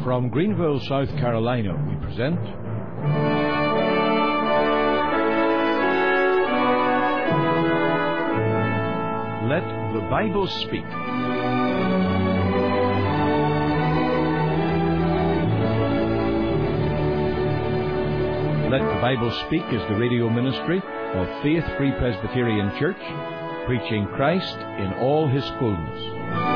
From Greenville, South Carolina, we present Let the Bible Speak. Let the Bible Speak is the radio ministry of Faith Free Presbyterian Church, preaching Christ in all His fullness.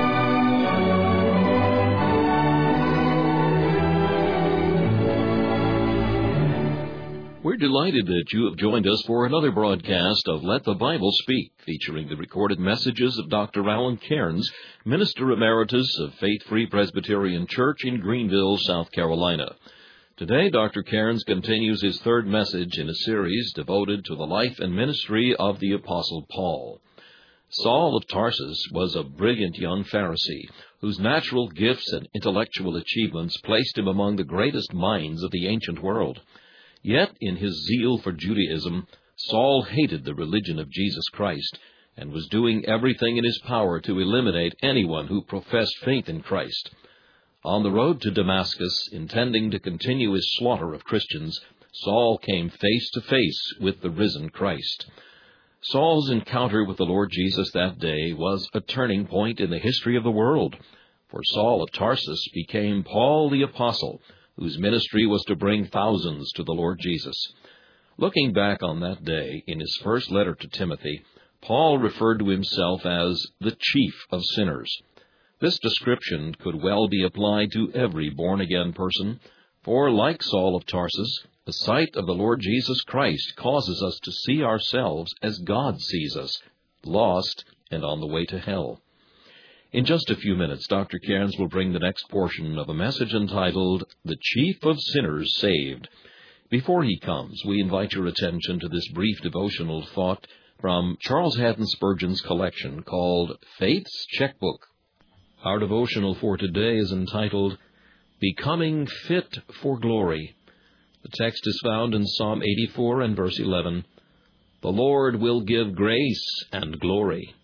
We're delighted that you have joined us for another broadcast of Let the Bible Speak, featuring the recorded messages of Dr. Alan Cairns, Minister Emeritus of Faith Free Presbyterian Church in Greenville, South Carolina. Today, Dr. Cairns continues his third message in a series devoted to the life and ministry of the Apostle Paul. Saul of Tarsus was a brilliant young Pharisee whose natural gifts and intellectual achievements placed him among the greatest minds of the ancient world. Yet, in his zeal for Judaism, Saul hated the religion of Jesus Christ and was doing everything in his power to eliminate anyone who professed faith in Christ. On the road to Damascus, intending to continue his slaughter of Christians, Saul came face to face with the risen Christ. Saul's encounter with the Lord Jesus that day was a turning point in the history of the world, for Saul of Tarsus became Paul the Apostle, whose ministry was to bring thousands to the Lord Jesus. Looking back on that day, in his first letter to Timothy, Paul referred to himself as the chief of sinners. This description could well be applied to every born-again person, for like Saul of Tarsus, the sight of the Lord Jesus Christ causes us to see ourselves as God sees us, lost and on the way to hell. In just a few minutes, Dr. Cairns will bring the next portion of a message entitled, The Chief of Sinners Saved. Before he comes, we invite your attention to this brief devotional thought from Charles Haddon Spurgeon's collection called Faith's Checkbook. Our devotional for today is entitled, Becoming Fit for Glory. The text is found in Psalm 84 and verse 11. The Lord will give grace and glory.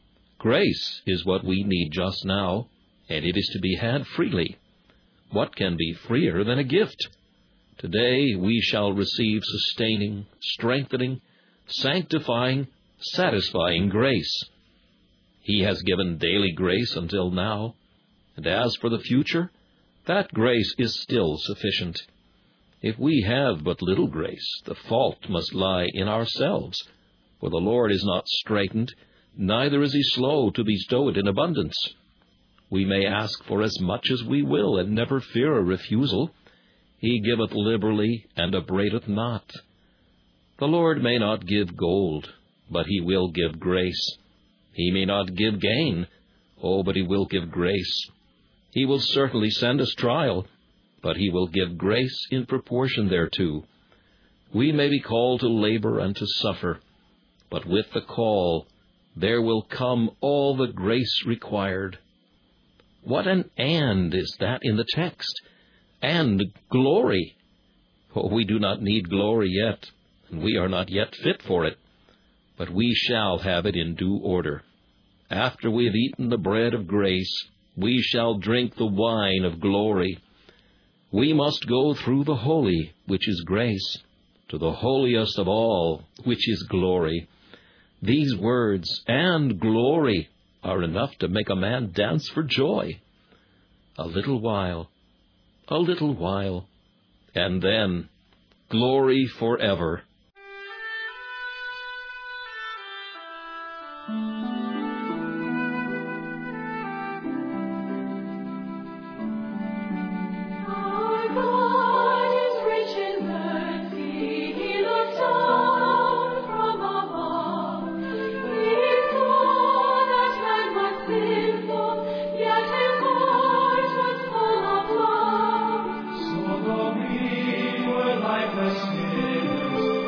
Grace is what we need just now, and it is to be had freely. What can be freer than a gift? Today we shall receive sustaining, strengthening, sanctifying, satisfying grace. He has given daily grace until now, and as for the future, that grace is still sufficient. If we have but little grace, the fault must lie in ourselves, for the Lord is not straitened, neither is he slow to bestow it in abundance. We may ask for as much as we will, and never fear a refusal. He giveth liberally, and upbraideth not. The Lord may not give gold, but he will give grace. He may not give gain, but he will give grace. He will certainly send us trial, but he will give grace in proportion thereto. We may be called to labor and to suffer, but with the call there will come all the grace required. What an "and" is that in the text? And glory. We do not need glory yet, and we are not yet fit for it, but we shall have it in due order. After we have eaten the bread of grace, we shall drink the wine of glory. We must go through the holy, which is grace, to the holiest of all, which is glory. These words, and glory, are enough to make a man dance for joy. A little while, and then glory forever. Lifeless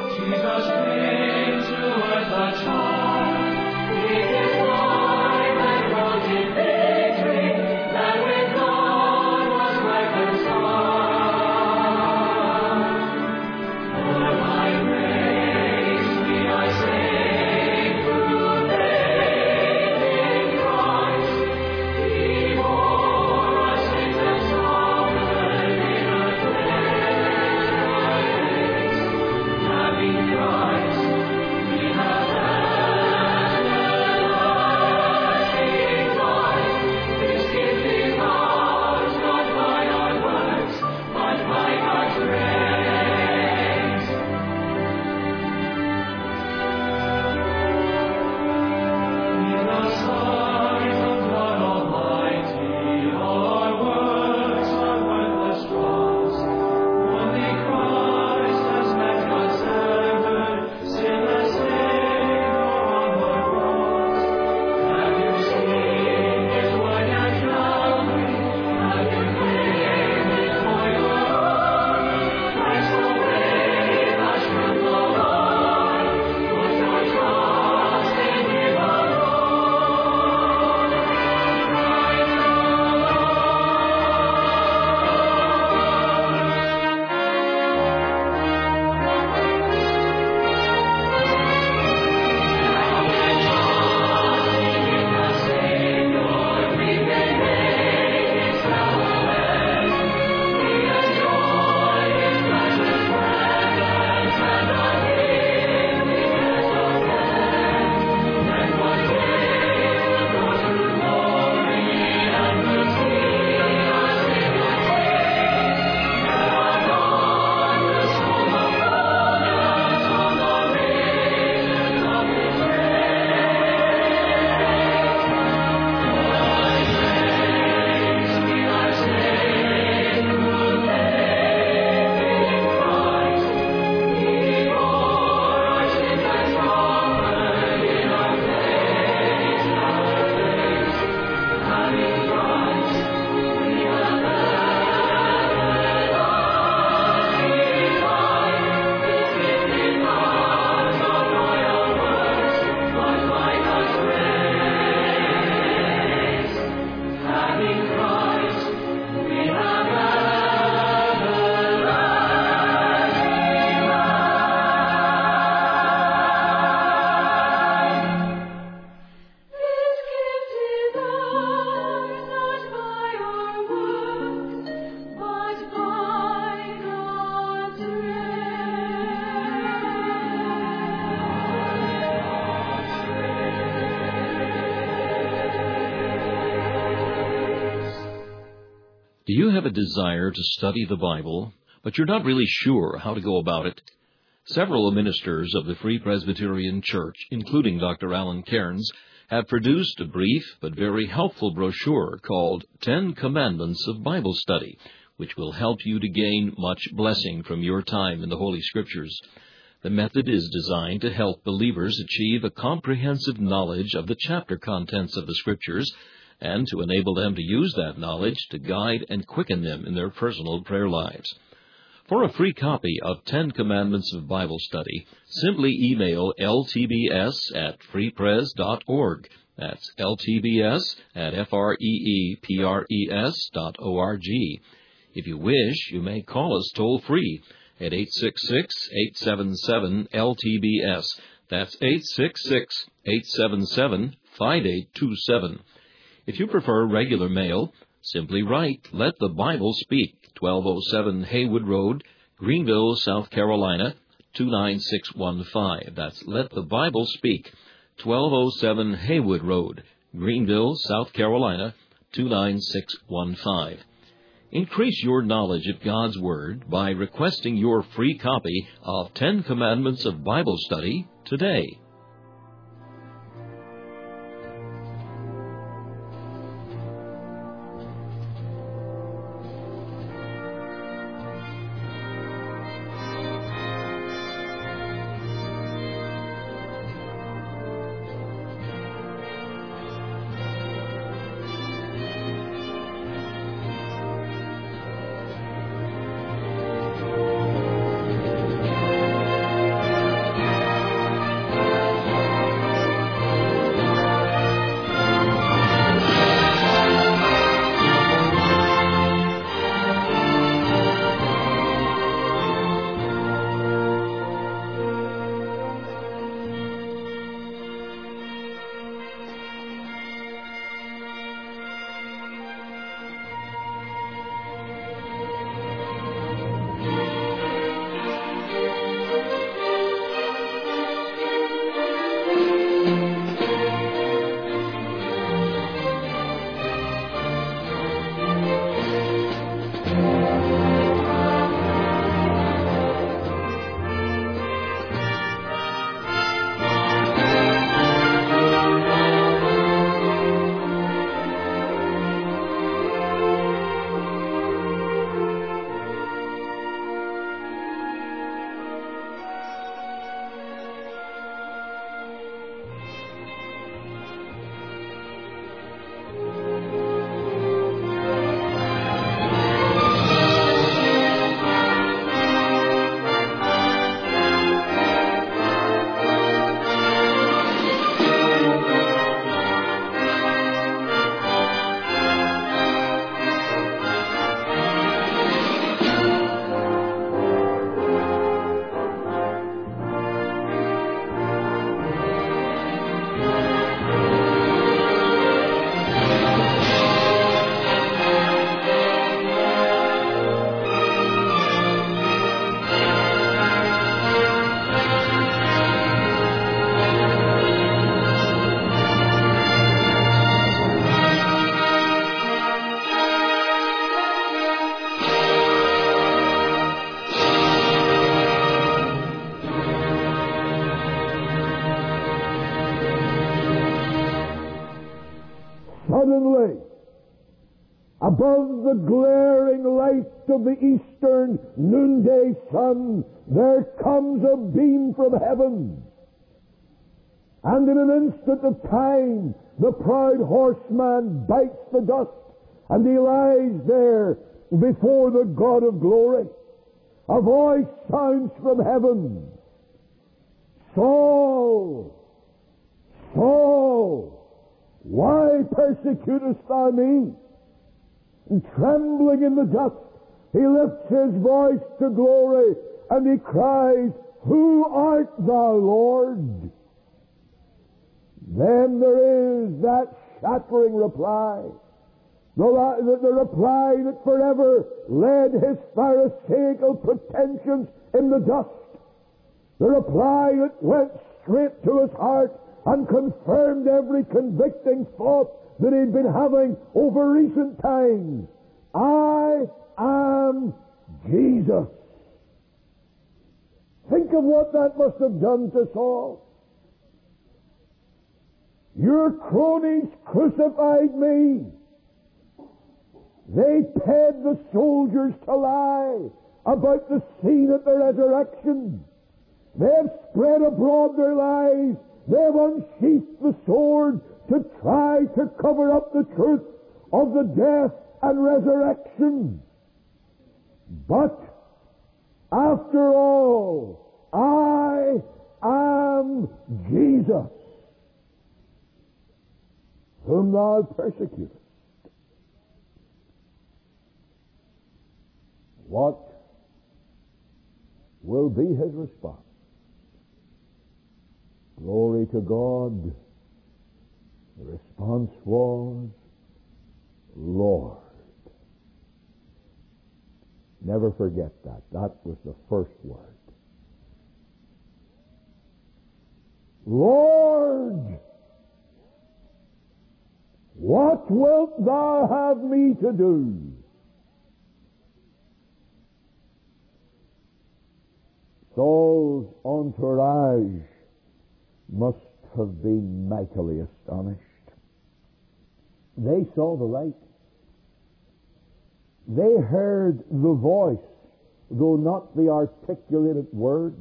Do you have a desire to study the Bible, but you're not really sure how to go about it? Several ministers of the Free Presbyterian Church, including Dr. Alan Cairns, have produced a brief but very helpful brochure called 10 Commandments of Bible Study, which will help you to gain much blessing from your time in the Holy Scriptures. The method is designed to help believers achieve a comprehensive knowledge of the chapter contents of the Scriptures and to enable them to use that knowledge to guide and quicken them in their personal prayer lives. For a free copy of 10 Commandments of Bible Study, simply email ltbs@freepres.org. That's ltbs@freepres.org. If you wish, you may call us toll-free at 866-877-LTBS. That's 866-877-5827. If you prefer regular mail, simply write Let the Bible Speak, 1207 Haywood Road, Greenville, South Carolina, 29615. That's Let the Bible Speak, 1207 Haywood Road, Greenville, South Carolina, 29615. Increase your knowledge of God's Word by requesting your free copy of 10 Commandments of Bible Study today. Suddenly, above the glaring light of the eastern noonday sun, there comes a beam from heaven. And in an instant of time, the proud horseman bites the dust, and he lies there before the God of glory. A voice sounds from heaven, Saul, Saul, why persecutest thou me? And trembling in the dust, he lifts his voice to glory, and he cries, Who art thou, Lord? Then there is that shattering reply, the reply that forever led his pharisaical pretensions in the dust, the reply that went straight to his heart and confirmed every convicting thought that he'd been having over recent times. I Jesus. Think of what that must have done to Saul. Your cronies crucified me. They paid the soldiers to lie about the scene at the resurrection. They have spread abroad their lies. They have unsheathed the sword to try to cover up the truth of the death and resurrection. But after all, I am Jesus, whom thou persecutest. What will be his response? Glory to God. The response was, Lord. Never forget that. That was the first word. Lord, what wilt thou have me to do? Saul's entourage must have been mightily astonished. They saw the light. They heard the voice, though not the articulated words.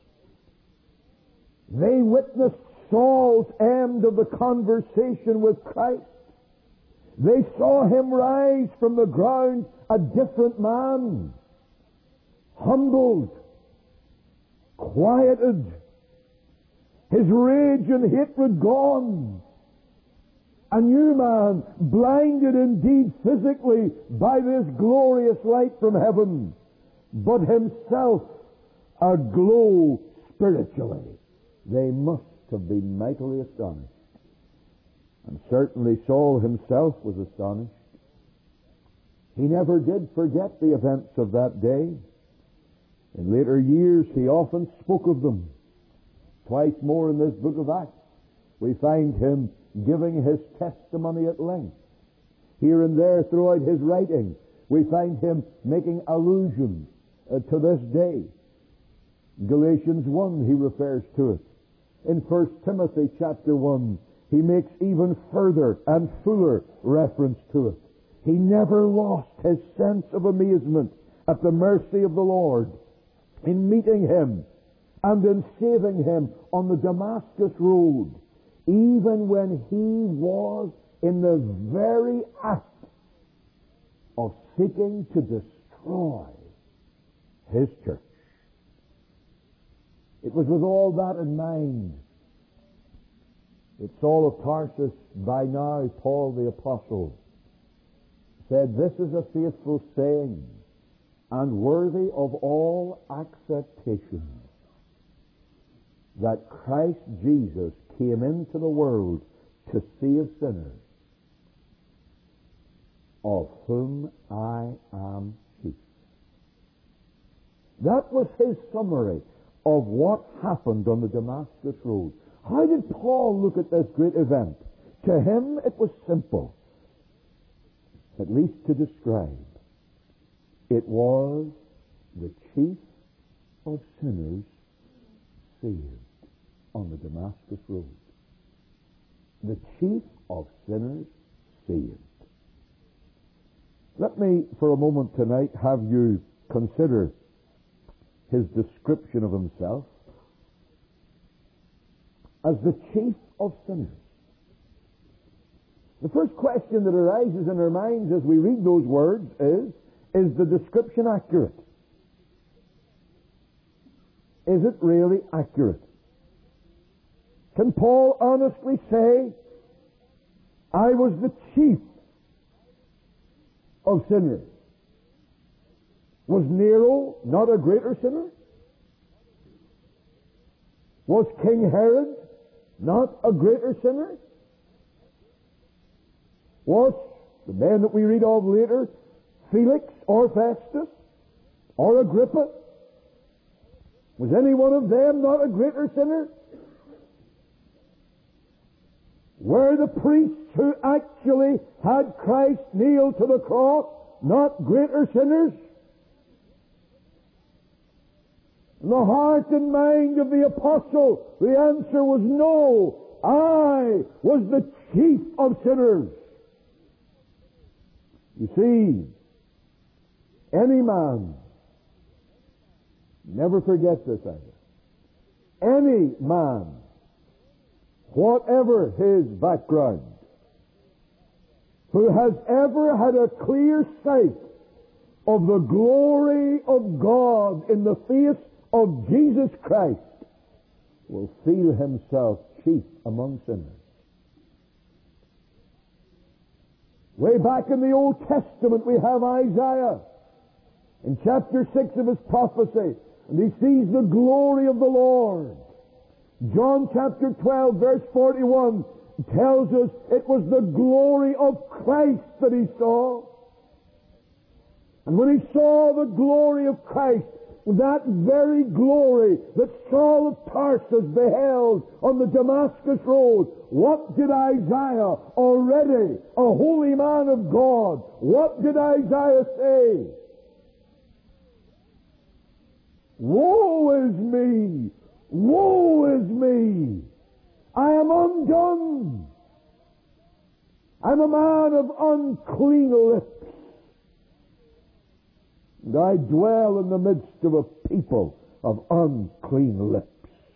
They witnessed Saul's end of the conversation with Christ. They saw him rise from the ground a different man, humbled, quieted, his rage and hatred gone. A new man, blinded indeed physically by this glorious light from heaven, but himself aglow spiritually. They must have been mightily astonished. And certainly Saul himself was astonished. He never did forget the events of that day. In later years he often spoke of them. Twice more in this book of Acts we find him giving his testimony at length. Here and there throughout his writing we find him making allusions to this day. Galatians 1 he refers to it. In 1 Timothy chapter 1 he makes even further and fuller reference to it. He never lost his sense of amazement at the mercy of the Lord in meeting him and in saving him on the Damascus road, even when he was in the very act of seeking to destroy his church. It was with all that in mind that Saul of Tarsus, by now Paul the Apostle, said, "This is a faithful saying and worthy of all acceptation, that Christ Jesus came into the world to save sinners, of whom I am chief." That was his summary of what happened on the Damascus road. How did Paul look at this great event? To him it was simple, at least to describe. It was the chief of sinners saved on the Damascus road. The chief of sinners saved. Let me, for a moment tonight, have you consider his description of himself as the chief of sinners. The first question that arises in our minds as we read those words is the description accurate? Is it really accurate? Can Paul honestly say, I was the chief of sinners? Was Nero not a greater sinner? Was King Herod not a greater sinner? Was the man that we read of later, Felix or Festus or Agrippa, was any one of them not a greater sinner? Were the priests who actually had Christ nailed to the cross not greater sinners? In the heart and mind of the apostle, the answer was no. I was the chief of sinners. You see, any man, never forget this either, any man, whatever his background, who has ever had a clear sight of the glory of God in the face of Jesus Christ, will feel himself chief among sinners. Way back in the Old Testament we have Isaiah in chapter 6 of his prophecy, and he sees the glory of the Lord. John chapter 12 verse 41 tells us it was the glory of Christ that he saw. And when he saw the glory of Christ, that very glory that Saul of Tarsus beheld on the Damascus road, what did Isaiah, already a holy man of God, what did Isaiah say? Woe is me! Woe is me! I am undone! I'm a man of unclean lips. And I dwell in the midst of a people of unclean lips.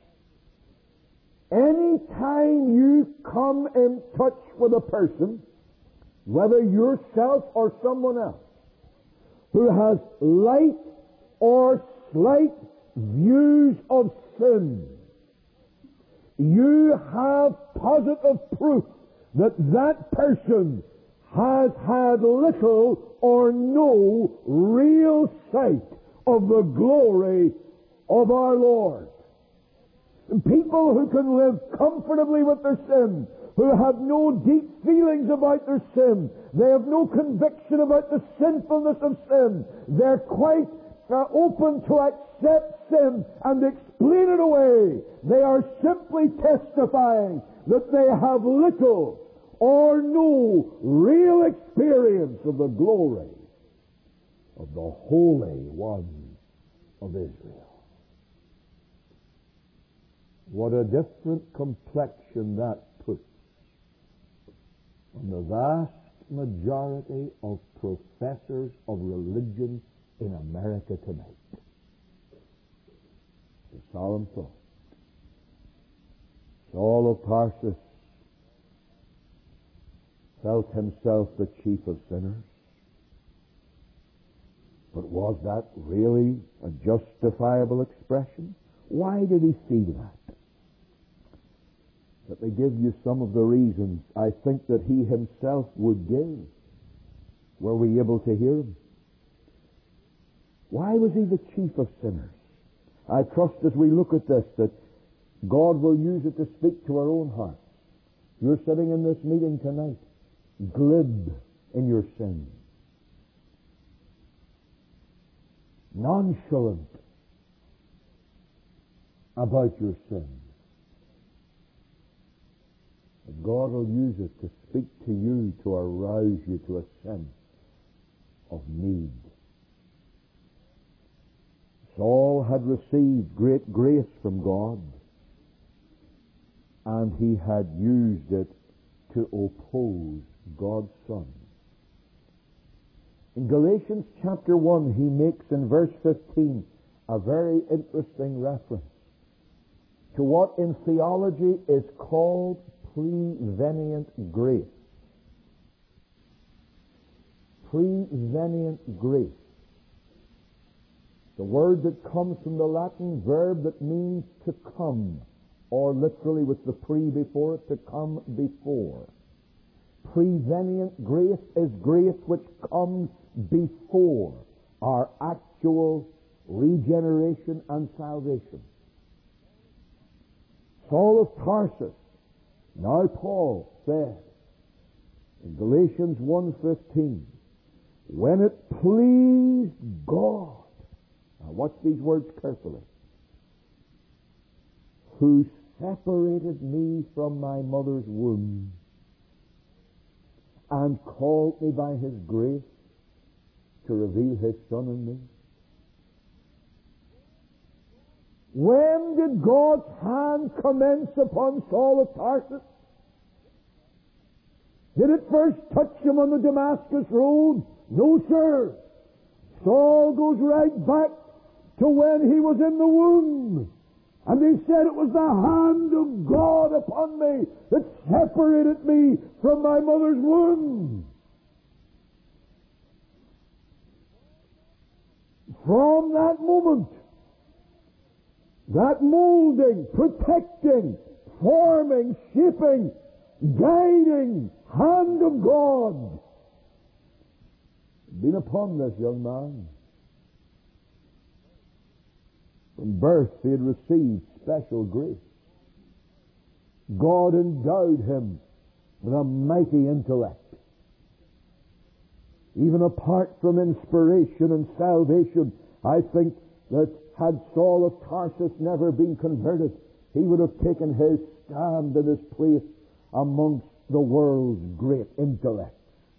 Any time you come in touch with a person, whether yourself or someone else, who has light or slight views of sin, you have positive proof that that person has had little or no real sight of the glory of our Lord. People who can live comfortably with their sin, who have no deep feelings about their sin, they have no conviction about the sinfulness of sin, they're quite open to accept sin and explain it away. They are simply testifying that they have little or no real experience of the glory of the Holy One of Israel. What a different complexion that puts on the vast majority of professors of religion in America tonight. It's a solemn thought. Saul of Tarsus felt himself the chief of sinners. But was that really a justifiable expression? Why did he feel that? Let me give you some of the reasons I think that he himself would give. Were we able to hear him? Why was he the chief of sinners? I trust as we look at this that God will use it to speak to our own hearts. You're sitting in this meeting tonight, glib in your sin, nonchalant about your sin. But God will use it to speak to you, to arouse you to a sense of need. Saul had received great grace from God, and he had used it to oppose God's Son. In Galatians chapter 1, he makes in verse 15 a very interesting reference to what in theology is called prevenient grace. Prevenient grace. The word that comes from the Latin verb that means to come, or literally with the pre before it, to come before. Prevenient grace is grace which comes before our actual regeneration and salvation. Saul of Tarsus, now Paul, said in Galatians 1:15, when it pleased God, now watch these words carefully, who separated me from my mother's womb and called me by His grace to reveal His Son in me. When did God's hand commence upon Saul of Tarsus? Did it first touch him on the Damascus road? No, sir. Saul goes right back to when he was in the womb. And they said it was the hand of God upon me that separated me from my mother's womb. From that moment, that molding, protecting, forming, shaping, guiding hand of God had been upon this young man. From birth he had received special grace. God endowed him with a mighty intellect. Even apart from inspiration and salvation, I think that had Saul of Tarsus never been converted, he would have taken his stand in his place amongst the world's great intellects.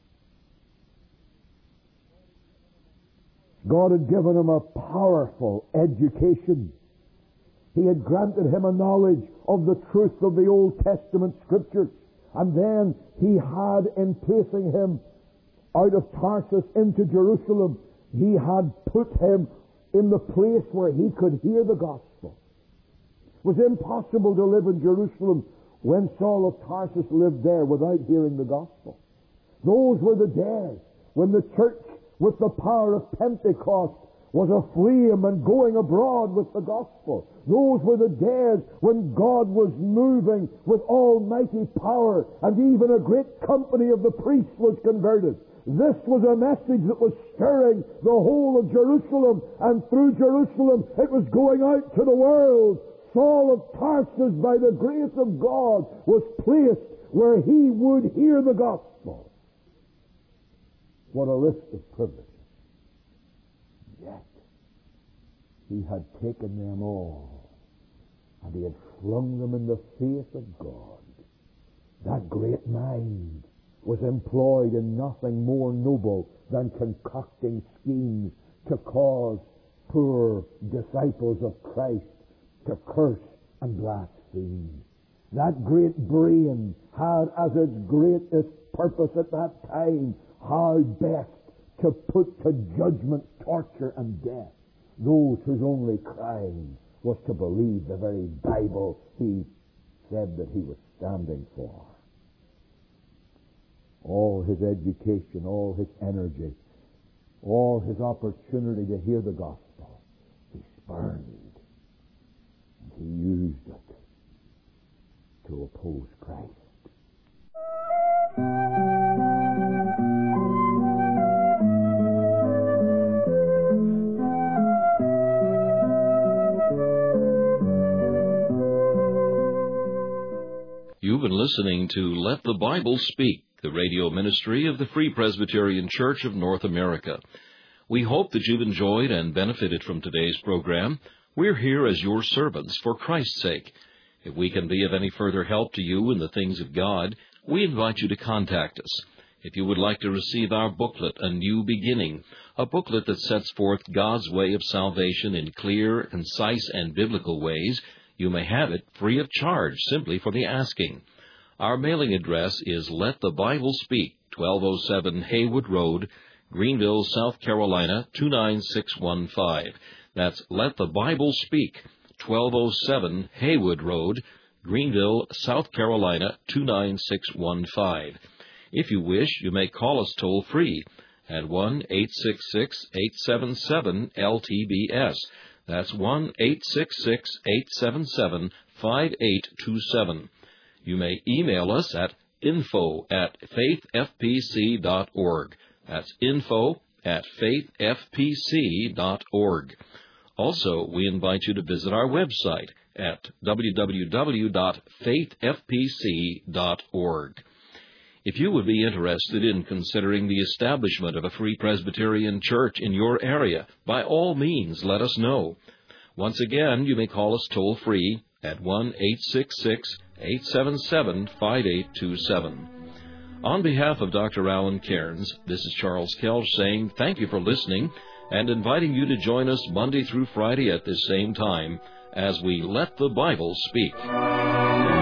God had given him a powerful education. He had granted him a knowledge of the truth of the Old Testament Scriptures. And then he had, in placing him out of Tarsus into Jerusalem, he had put him in the place where he could hear the gospel. It was impossible to live in Jerusalem when Saul of Tarsus lived there without hearing the gospel. Those were the days when the church, with the power of Pentecost, was aflame and going abroad with the gospel. Those were the days when God was moving with almighty power, and even a great company of the priests was converted. This was a message that was stirring the whole of Jerusalem, and through Jerusalem it was going out to the world. Saul of Tarsus, by the grace of God, was placed where he would hear the gospel. What a list of privileges. Yet, he had taken them all, and he had flung them in the face of God. That great mind was employed in nothing more noble than concocting schemes to cause poor disciples of Christ to curse and blaspheme. That great brain had as its greatest purpose at that time how best to put to judgment, torture, and death those whose only crime was to believe the very Bible he said that he was standing for. All his education, all his energy, all his opportunity to hear the gospel, he spurned, and he used it to oppose Christ. You've been listening to Let the Bible Speak, the radio ministry of the Free Presbyterian Church of North America. We hope that you've enjoyed and benefited from today's program. We're here as your servants for Christ's sake. If we can be of any further help to you in the things of God, we invite you to contact us. If you would like to receive our booklet, A New Beginning, a booklet that sets forth God's way of salvation in clear, concise, and biblical ways, you may have it free of charge, simply for the asking. Our mailing address is Let the Bible Speak, 1207 Haywood Road, Greenville, South Carolina, 29615. That's Let the Bible Speak, 1207 Haywood Road, Greenville, South Carolina, 29615. If you wish, you may call us toll-free at 1-866-877-LTBS. That's 1-866-877-5827. You may email us at info@faithfpc.org. That's info@faithfpc.org. Also, we invite you to visit our website at www.faithfpc.org. If you would be interested in considering the establishment of a Free Presbyterian Church in your area, by all means, let us know. Once again, you may call us toll-free at 1-866-877-5827. On behalf of Dr. Alan Cairns, this is Charles Kelch saying thank you for listening and inviting you to join us Monday through Friday at this same time as we let the Bible speak.